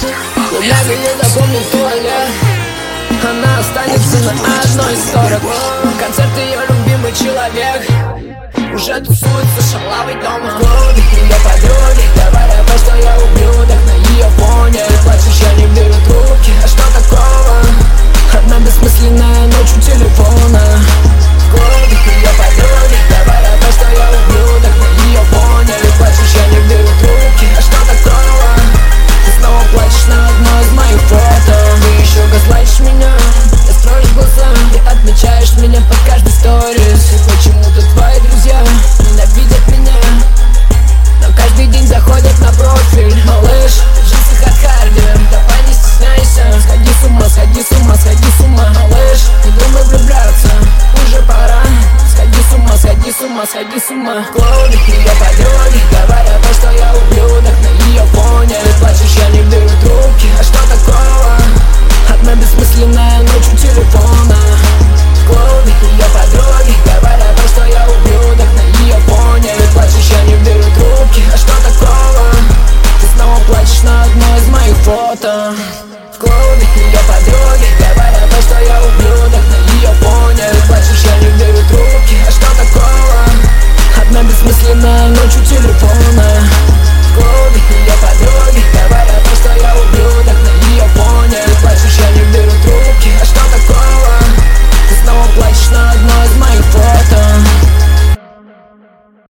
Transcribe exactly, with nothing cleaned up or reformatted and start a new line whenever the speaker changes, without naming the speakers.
Бедняга не запомнит туалет, она останется на одной из сторон. Концерт ее любимый человек уже тусуется шалавой дома. Клубе ее подруги говорят то, что я убью, так на ее фоне